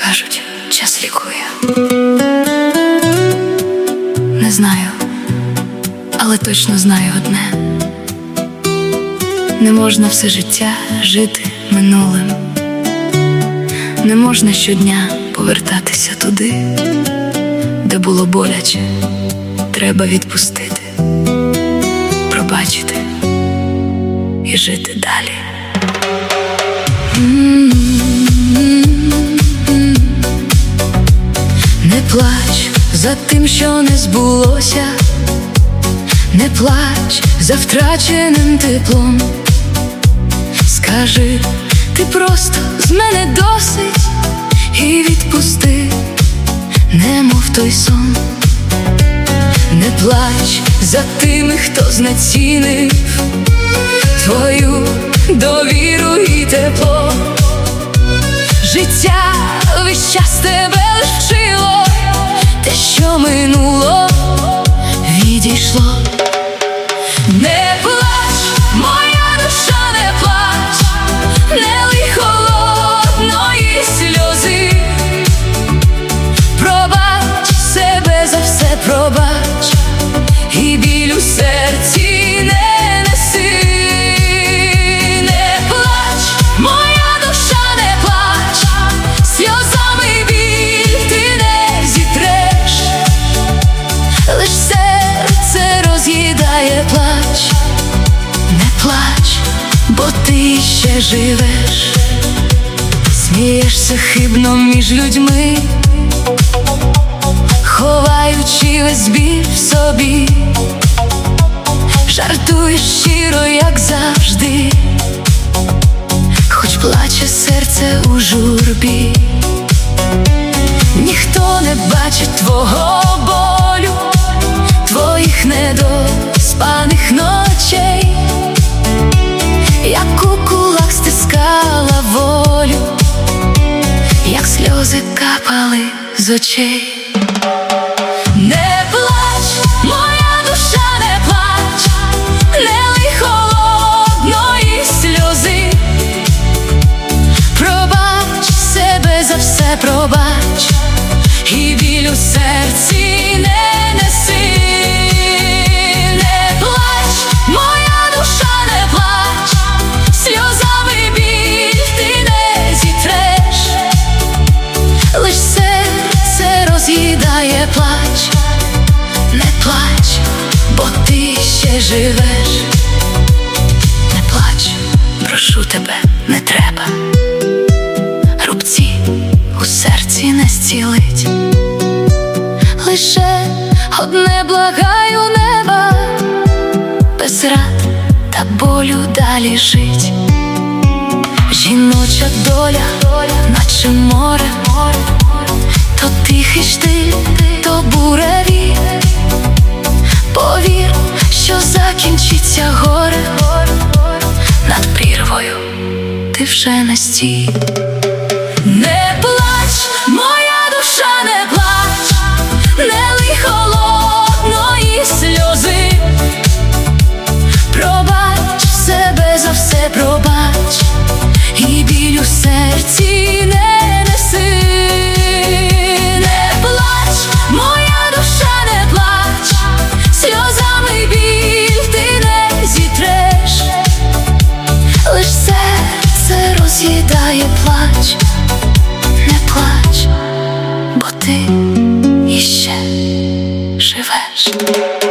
Кажуть, час лікує. Не знаю, але точно знаю одне: не можна все життя жити минулим. Не можна щодня повертатися туди, де було боляче. Треба відпустити, пробачити і жити далі. Не плач за тим, що не збулося, не плач за втраченим теплом. Скажи, ти просто з мене досить, і відпусти, немов той сон. Не плач за тими, хто знецінив твою довіру і тепло. Життя весь час тебе лиш вчило, те, що минуло, відійшло. Не плач, моя душа, не плач, не лий холодної сльози. Пробач себе за все, пробач, і біль у серці не неси. Не плач, моя душа, не плач, сльозами біль ти не зітреш. Лиш серце роз'їдає плач. Не плач, бо ти ще живеш. Смієшся хибно між людьми, ховаючи весь біль в собі. Жартуєш щиро, як завжди, хоч плаче серце у журбі. Ніхто не бачить твого болю, твоїх недоспаних ночей. Як у кулак стискала волю, як сльози капали з очей. Не плач, моя душа, не плач, не лий холодної сльози. Пробач себе за все, пробач, і біль у серці не неси. Не плач, моя душа, не плач, сльозами біль ти не зітреш. Лиш серце роз'їдає плач. Не плач, бо ти ще живеш. Не плач, прошу тебе, не треба. Рубці у серці не зцілить. Лише одне благаю неба, без рад та болю далі жить. Жіноча доля, наче море, то тихий штиль, то буревій. Повір, що закінчиться горе, над прірвою ти вже не стій. Не плач, моя душа, не плач, не лий холодної сльози. Пробач себе за все, пробач, і біль у серці не неси. Не плач, моя душа, не плач, сльозами біль ти не зітреш. Лиш серце роз'їдає плач. Не плач, бо ти іще живеш.